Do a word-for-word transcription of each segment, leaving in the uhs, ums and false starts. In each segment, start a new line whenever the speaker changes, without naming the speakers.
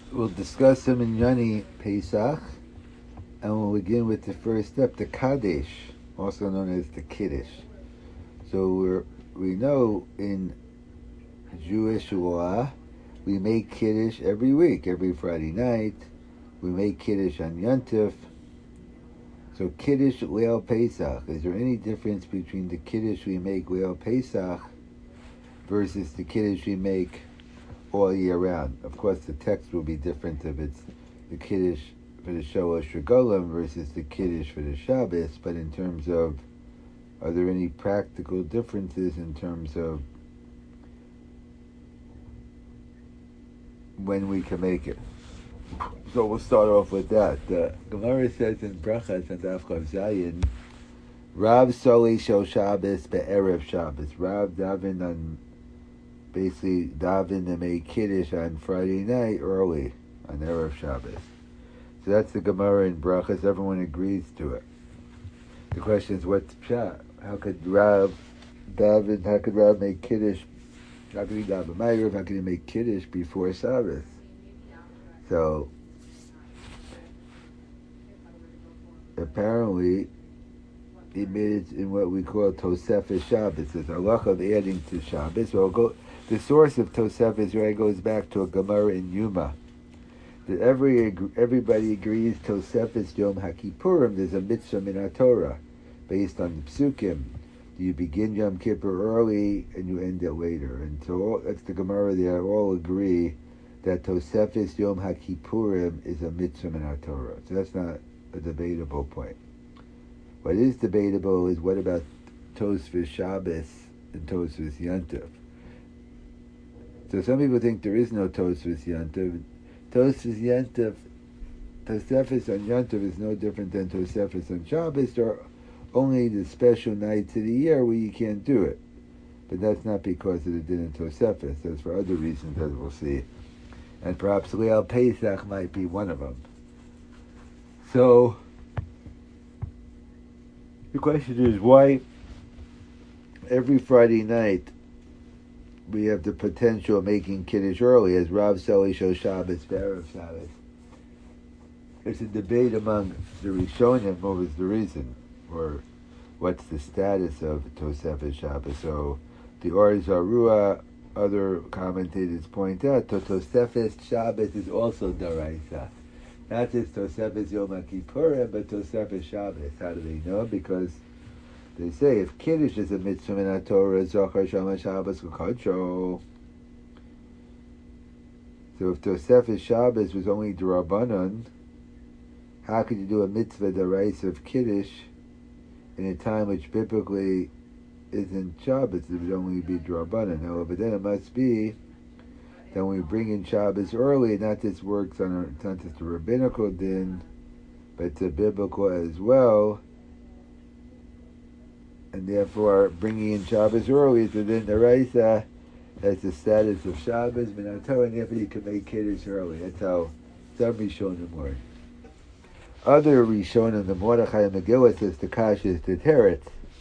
We'll discuss some in Yani Pesach, and we'll begin with the first step, the Kaddish, also known as the Kiddush. So we're, we know in Jewish law, we make Kiddush every week, every Friday night. We make Kiddush on Yontif. So Kiddush Leil Pesach, is there any difference between the Kiddush we make Leil Pesach versus the Kiddush we make all year round? Of course, the text will be different if it's the Kiddush for the Shalosh Regalim versus the Kiddush for the Shabbos, but in terms of, are there any practical differences in terms of when we can make it? So we'll start off with that. The Gemara says in Brachas and Daf Chav Zayin, Rav Soli Shel Shabbos be'erev Shabbos. Rav daven on, basically daven to make Kiddush on Friday night early, on erev Shabbos. So that's the Gemara in Brachas. Everyone agrees to it. The question is, what's Pshat? How could Rav daven, how could Rav make Kiddush? How could he daven Ma'ariv? How could he make Kiddush before Shabbos? So, apparently, he made it in what we call Tosefes Shabbos. It's a halacha of adding to Shabbos. Well, go, the source of Tosefes right goes back to a Gemara in Yuma. That every everybody agrees Tosefes Yom HaKippurim, there's a mitzvah min Torah based on the psukim. You begin Yom Kippur early and you end it later. And so all, that's the Gemara. They all agree that Tosefes Yom HaKippurim is a mitzvah min Torah. So that's not a debatable point. What is debatable is what about Tosefes Shabbos and Tosefes Yontif. So some people think there is no Tosefes Yontif. Tosefes Yontif, Tosefes on Yontif is no different than Tosefes on Shabbos. There are only the special nights of the year where you can't do it. But that's not because of the din in Tosefes. That's for other reasons, as we'll see. And perhaps Leil Pesach might be one of them. So, the question is why every Friday night we have the potential of making Kiddush early, as Rav Soli Shel Shabbos be'erev Shabbos. There's a debate among the Rishonim what was the reason, or what's the status of Tosefes Shabbos. So, the Or Zarua, other commentators point out, Tosefes Shabbos is also Daraisa. Not just Tosefes Yom HaKippurim, but Tosefes Shabbos. How do they know? Because they say if Kiddush is a mitzvah min Torah, Zochar Shama Shabbos V'Kodsho. So if Tosefes Shabbos was only D'Rabbanan, how could you do a mitzvah Daraisa of Kiddush in a time which biblically isn't Shabbos? It would only be D'Rabbanan. No, but then it must be that when we bring in Shabbos early, not just works on our, it's not just a rabbinical din, but it's a biblical as well. And therefore, bringing in Shabbos early is within the Raisa, has the status of Shabbos, min Torah, and therefore you can make Kiddush early. That's how some Rishonim were. Other Rishonim, the Mordechai Megillah says the Kash is the Teretz.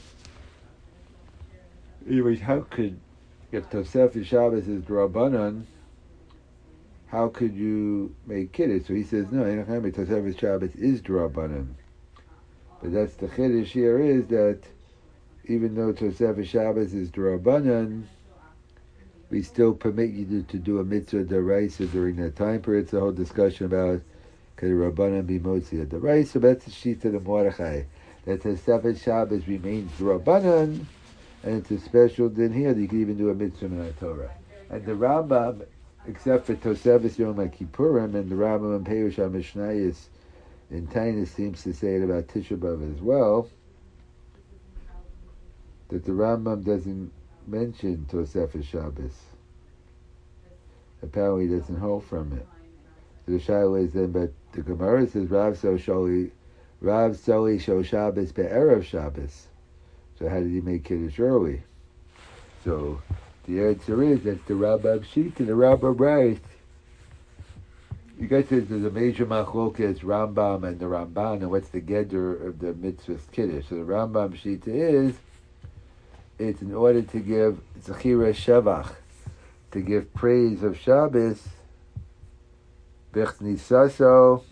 Anyways, how could, if Tosefes Shabbos is D'Rabbanan, how could you make Kiddush? So he says, no, Tosefes Shabbos is D'Rabbanan. But that's the Kiddush here is that even though Tosefes Shabbos is D'Rabbanan, we still permit you to, to do a mitzvah D'Oraisa during that time period. It's a whole discussion about could a Rabbanan be Motzi D'Oraisa. But that's the sheet of the Mordechai. That Tosefes Shabbos remains D'Rabbanan, and it's a special din here that you can even do a mitzvah min Torah. And the Rambam, except for Tosefes Yom HaKippurim, and the Rambam and Perush HaMishnayos in Tainus seems to say it about Tisha B'Av as well, that the Rambam doesn't mention Tosefes Shabbos. Apparently he doesn't hold from it. So the Shaila is then, but the Gemara says, Rav Soli, Rav Soli Shel Shabbos be'erev Shabbos. So how did he make Kiddush early? So the answer is that's the Rambam sheet and the Rambam writes. You guys says there's a major machlokas Rambam and the Ramban, and what's the geder of the mitzvah Kiddush? So the Rambam sheet is it's in order to give Zechira Shevach, to give praise of Shabbos, Bechnisaso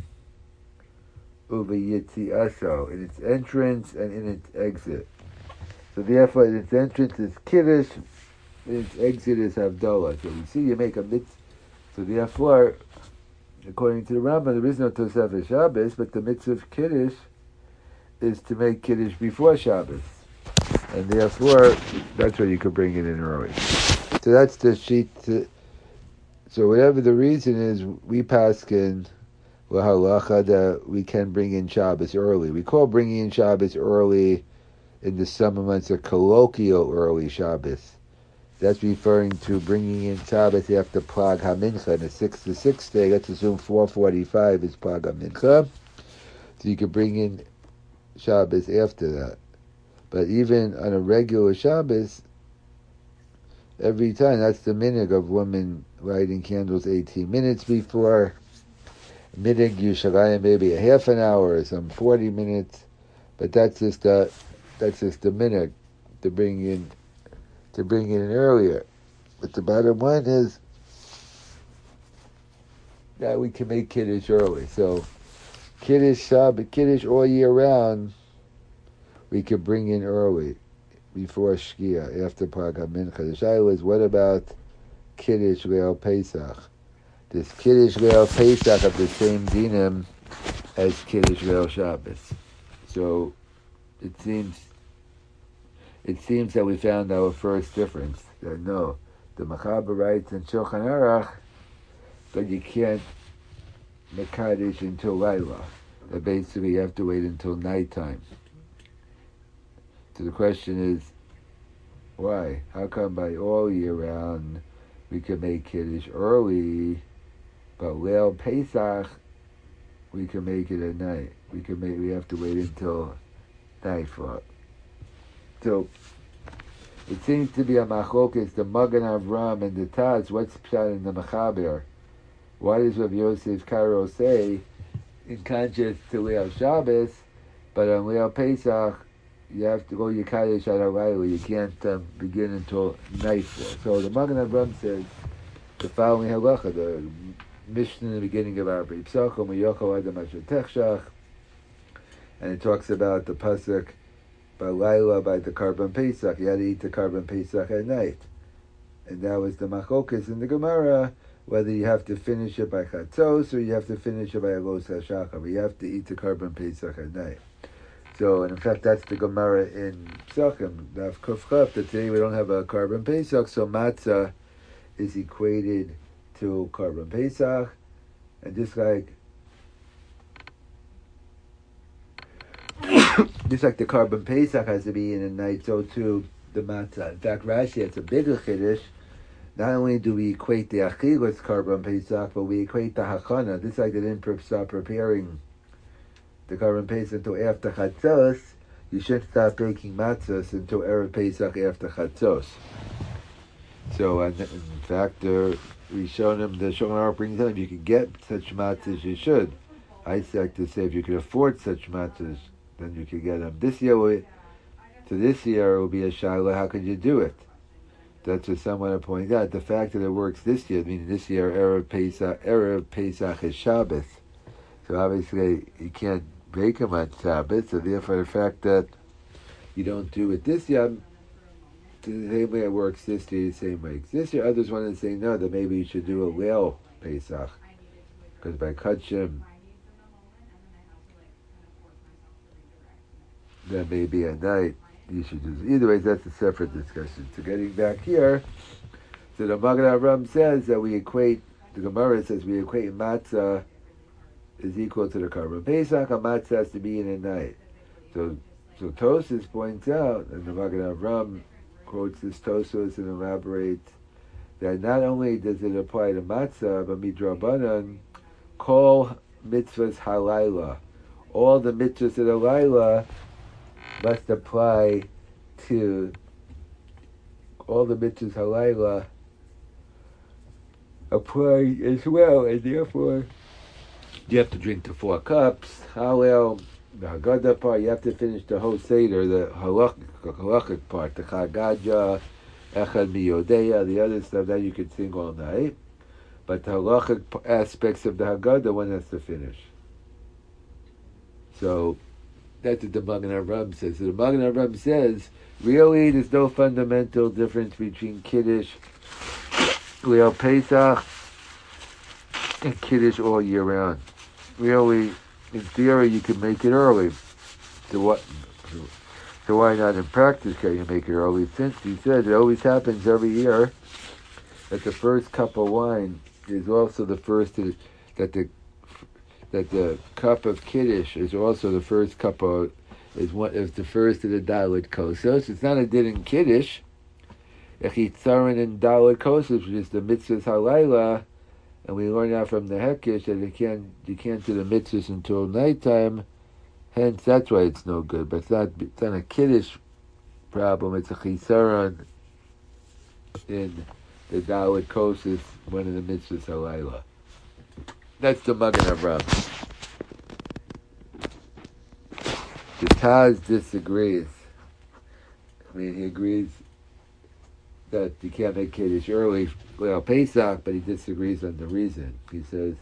Uvayitziaso, in its entrance and in its exit. So therefore, in its entrance is Kiddush, in its exit is Havdalah. So we see you make a mitzvah. So therefore, according to the Rambam, there is no Tosefes Shabbos, but the mitzvah of Kiddush is to make Kiddush before Shabbos. And therefore, that's why you could bring it in early. So that's the sheet. To, so whatever the reason is, we paskin halacha that we can bring in Shabbos early. We call bringing in Shabbos early in the summer months a colloquial early Shabbos. That's referring to bringing in Shabbos after Plag HaMincha. In the six to six day, let's assume four forty-five is Plag HaMincha. So you could bring in Shabbos after that. But even on a regular Shabbos, every time, that's the minhag of women lighting candles eighteen minutes before. Minhag Yerushalayim maybe a half an hour or some forty minutes. But that's just the that's just the minhag to bring in to bring in earlier. But the bottom line is that we can make Kiddush early. So Kiddush Shabbos, Kiddush all year round, we could bring in early, before Shkia, after Plag HaMincha. The shaila is, what about Kiddush Leil Pesach? Does Kiddush Leil Pesach have the same dinim as Kiddush Leil Shabbos? So it seems it seems that we found our first difference. That no, the Machaber writes in Shulchan Aruch that you can't make Kaddish until Laila. That basically you have to wait until nighttime. So the question is, why? How come by all year round we can make Kiddush early, but Leil Pesach we can make it at night? We can make. We have to wait until nightfall. So it seems to be a machlokes, the Magen Avram and the Taz. What's pshat in the Machaber? Why does Rav Yosef Karo say, in contrast to Leil Shabbos, but on Leil Pesach you have to go Yikadesh at Halayla. You can't um, begin until nightfall. So the Magen Avram says the following halacha, the Mishnah in the beginning of our Brit Psachim, Yochel Adam Asher Techshach, and it talks about the pasuk by Laila by the Karban Pesach. You had to eat the Karban Pesach at night, and that was the machlokas in the Gemara, whether you have to finish it by Chatzos or you have to finish it by Agos HaShachar. But you have to eat the Karban Pesach at night. So, and in fact, that's the Gemara in Psachim, Daf Kuf Chaf, that today we don't have a Karban Pesach, so matzah is equated to Karban Pesach, and just like just like the Karban Pesach has to be in at night, so too the matzah. In fact, Rashi, it's a bigger chiddush. Not only do we equate the achilas Karban Pesach, but we equate the hachana. This like they didn't start preparing the Karban Pesach until after Chatzos. You shouldn't start baking matzahs until Erev Pesach after Chatzos. So, and in fact, uh, we showed him, the Shulchan Aruch brings down, if you can get such matzahs, you should. I like to say, if you can afford such matzahs, then you can get them. This year, we, to this year, it will be a shaila, how could you do it? That's what someone pointed out. The fact that it works this year, meaning this year, Erev Pesach, Erev Pesach is Shabbos. So obviously, you can't bake them on Shabbos, so therefore the fact that you don't do it this year, the same way it works this year, the same way. This year, others want to say no, that maybe you should do a Leil Pesach, because by Kachim, that may be at night, you should do. Either way, that's a separate discussion. So getting back here, so the Magen Avram says that we equate, the Gemara says we equate matzah is equal to the Karban Pesach, and matzah has to be in at night. So, so Tosfos points out, and the Magen Avram quotes this Tosfos and elaborates that not only does it apply to matzah, but midrabanan, kol mitzvahs halayla, all the mitzvahs of the layla must apply to all the mitzvahs halayla apply as well, and therefore you have to drink the four cups, Hallel, the Haggadah part, you have to finish the whole Seder, the halachic part, the Chagaja, Echad Miyodeya, the other stuff that you could sing all night. but the halachic aspects of the Haggadah one has to finish. So that's what the Magen Avraham says. So the Magen Avraham says, really, there's no fundamental difference between Kiddush, Leil Pesach, and Kiddush all year round. Really, in theory, you can make it early. So what? So why not in practice can you make it early? Since he said it always happens every year that the first cup of wine is also the first to, that the that the cup of Kiddush is also the first cup of is one is the first of the Dalit Kosos. It's not a din in Kiddush. Echitzaron in Dalit Kosos, which is the mitzvahs halayla, and we learn out from the Hekesh that you can't you can't do the mitzvahs until nighttime. Hence, that's why it's no good. But it's not it's not a Kiddush problem. It's a chitzaron in the Dalit Kosos, one of the mitzvahs halayla. That's the Magen Avraham. The Taz disagrees. I mean, he agrees that you can't make Kiddush early, well, Pesach, but he disagrees on the reason. He says,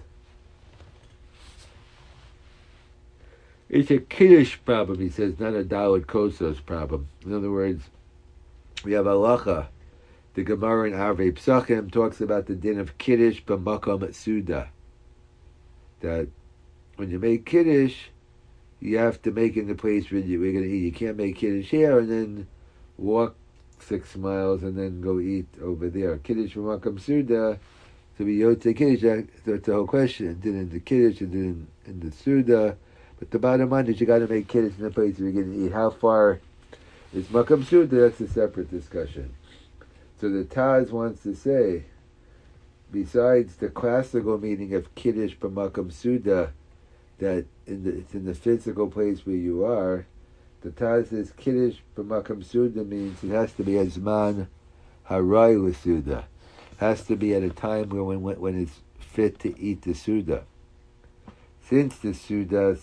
it's a Kiddush problem, he says, not a Dalit Kosos problem. In other words, we have halacha. The Gemara in Arvei Psachim talks about the din of Kiddush b'makom Suda. That when you make Kiddush, you have to make it in the place where you, we're going to eat. You can't make Kiddush here and then walk six miles and then go eat over there. Kiddush b'makom Suda, to be Yotze Kiddush, that's the whole question. Did in the Kiddush, and in, in the Suda. But the bottom line is you got to make Kiddush in the place where you're going to eat. How far is Makom Suda? That's a separate discussion. So the Taz wants to say, besides the classical meaning of Kiddush b'makom Suda, that in the, it's in the physical place where you are, the Taz says Kiddush b'makom Suda means it has to be Azman Haray l'Suda. It has to be at a time where when, when it's fit to eat the Suda. Since the Sudas,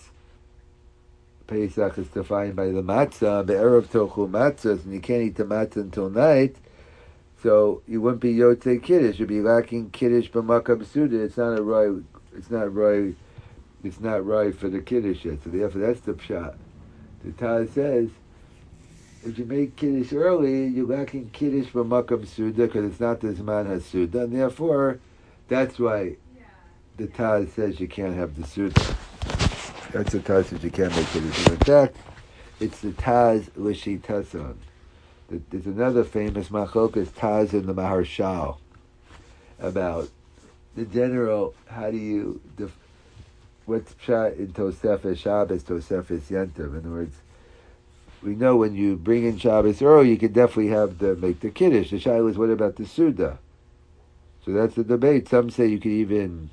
Pesach is defined by the matzah, the Erev Tochu matzahs, and you can't eat the matzah until night, so you wouldn't be Yotze Kiddush. You'd be lacking Kiddush b'makom Suda. It's not a right. It's not right. It's not right for the Kiddush yet. So therefore, that's the pshat. The Taz says, if you make Kiddush early, you're lacking Kiddush b'makom Suda because it's not the Zman HaSuda, and therefore, that's why the Taz says you can't have the Suda. That's the Taz says you can't make Kiddush. In fact, it's the Taz L'Shitason. There's another famous machlokas, Taz and the Maharshal, about the general, how do you, def, what's pshat in Tosefes Shabbos, Tosefes Yentav. In other words, we know when you bring in Shabbos early, you can definitely have the, make the Kiddush. The Shaila is, what about the Suda? So that's the debate. Some say you can even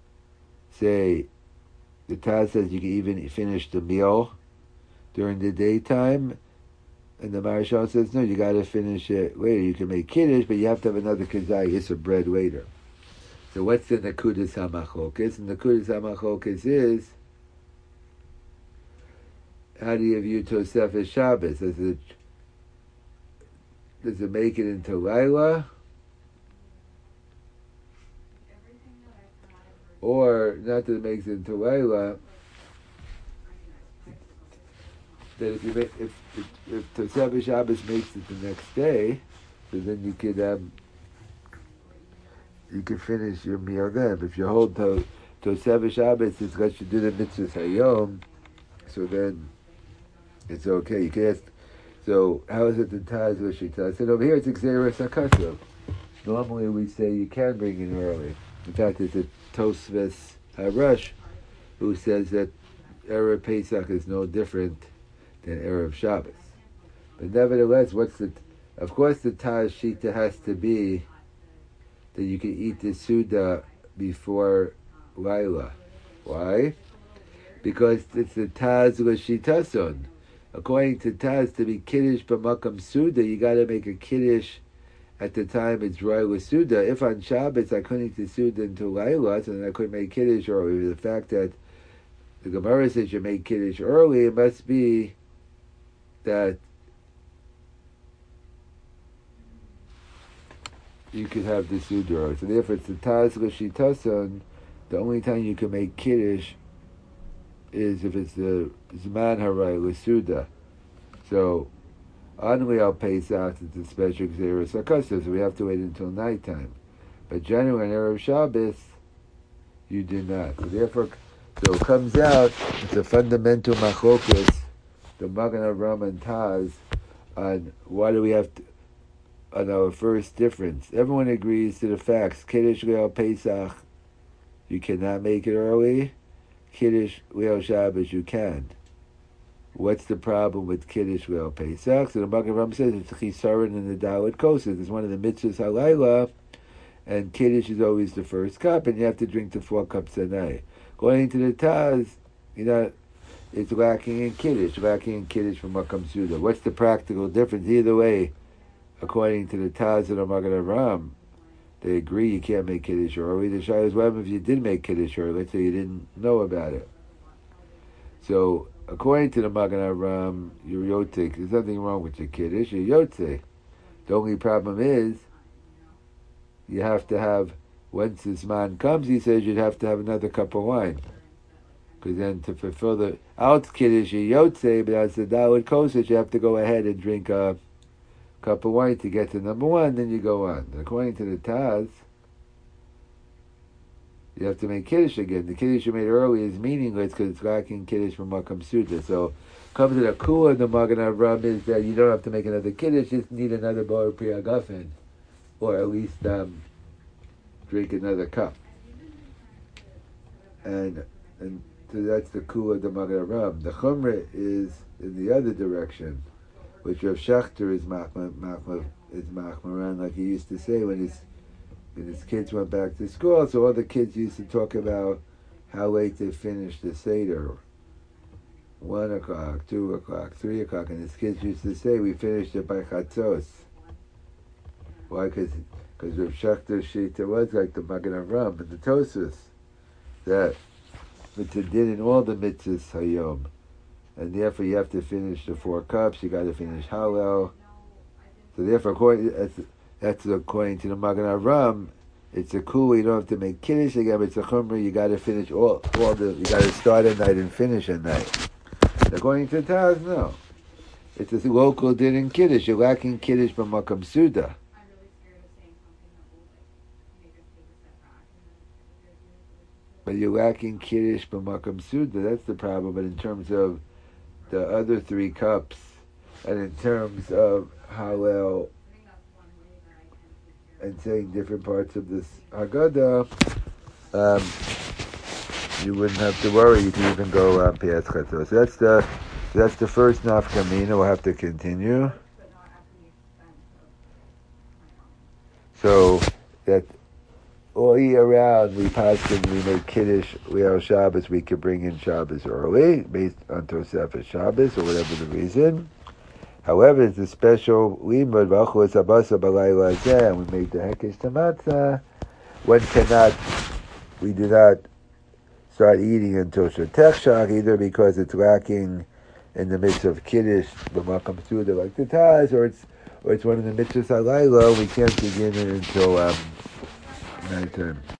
say, the Taz says you can even finish the meal during the daytime, and the Maharshal says, no, you got to finish it later. You can make Kiddush, but you have to have another Kazai, of bread later. So what's the Nakudas HaMachlokas? And the Nakudas HaMachlokas is, how do you view Tosefes Shabbos? Does it, does it make it into Laila? Or, not that it makes it into Laila, that if you make, if if, if Tosefes Shabbos makes it the next day, so then you could um, you could finish your meal then. But if you hold to Tosefes Shabbos, it's got you do the mitzvahs hayom, so then it's okay. You can ask. So how is it the Taz L'Shita? I said over here it's Xeris HaKasav. Normally we say you can bring in early. In fact, it's a Tosfos HaRush who says that Erev Pesach is no different than Erev Shabbos. But nevertheless, what's the... Of course the Taz Shita has to be that you can eat the Suda before Laila. Why? Because it's the Taz L'Shitason. According to Taz, to be Kiddush b'makom Suda, you got to make a Kiddush at the time it's Roy with Suda. If on Shabbos I couldn't eat the Suda until Laila, so then I couldn't make Kiddush early. The fact that the Gemara says you make Kiddush early, it must be that you could have the Suda. So therefore, it's the Taz L'Shitasan. The only time you can make Kiddush is if it's the Zman Haray L'Suda. So, Anli al Pesach, it's a special Xeris HaKosov, so we have to wait until nighttime. But generally, on Erev Shabbos, you do not. So therefore, so it comes out, it's a fundamental machlokus, the Magen Avraham and Taz, on why do we have to, on our first difference. Everyone agrees to the facts. Kiddush Leil Pesach, you cannot make it early. Kiddush Leil Shabbos, you can. What's the problem with Kiddush Leil Pesach? So the Magen Avraham says it's Chisaron in the Dalit Kosov. It's one of the mitzvahs halayla, and Kiddush is always the first cup, and you have to drink the four cups a night. Going to the Taz, you know, it's lacking in Kiddush, lacking in Kiddush from Makam Suda. What's the practical difference? Either way, according to the Taz and the Magen Avraham, they agree you can't make Kiddush early. The Shai is well if you did make Kiddush early, let's say you didn't know about it. So, according to the Magen Avraham, you're Yotek. There's nothing wrong with your Kiddush, you're Yotek. The only problem is, you have to have, once this man comes, he says you'd have to have another cup of wine. Because then to fulfill the out Kiddush, you're Yotek, but as the Dalit Kosov, you have to go ahead and drink a cup of wine to get to number one, then you go on. And according to the Taz, you have to make Kiddush again. The Kiddush you made early is meaningless because it's lacking Kiddush from Makam Suda. So, comes to the Kula of the Magen Avraham is that you don't have to make another Kiddush, just need another Bar Pri Hagafen. Or at least um, drink another cup. And and so that's the Kula of the Magen Avraham. The Chumrah is in the other direction, which Rav Shachter is machma, machma, is machmaran, like he used to say when his when his kids went back to school. So all the kids used to talk about how late they finished the Seder. One o'clock, two o'clock, three o'clock, and his kids used to say, we finished it by Chatzos. Why? Because Rav Shachter's Shita was like the Magen Avraham and the Tosfos, that mitzvah did in all the mitzvahs hayom. And therefore you have to finish the four cups, you got to finish Hallel. So therefore, according, that's, that's according to the Magen Avraham, it's a cool, you don't have to make Kiddush again, but it's a Chumrah, you got to finish all, all the, you got to start at night and finish at night. According to Taz, no. It's a local din in Kiddush, you're lacking Kiddush from Makam Suda. But you're lacking Kiddush from Makam Suda, that's the problem. But in terms of the other three cups, and in terms of Hallel and saying different parts of this Haggadah, um, you wouldn't have to worry. You can even go uh, past Chatzos. So that's the so that's the first Nafka Mina. We'll have to continue. So that all year round we paskin, we make Kiddush, Leil Shabbos, we could bring in Shabbos early, based on Tosefes Shabbos, or whatever the reason. However, it's a special limud, V'achos Abasa B'layla Hazeh, and we make the Hekesh Tamatzah. One cannot, we do not start eating until Shatech Shach, either because it's lacking in the midst of Kiddush, B'makam Suda, like the Taz, or it's, or it's one of the mitzvahs halayla, we can't begin it until um, nighttime.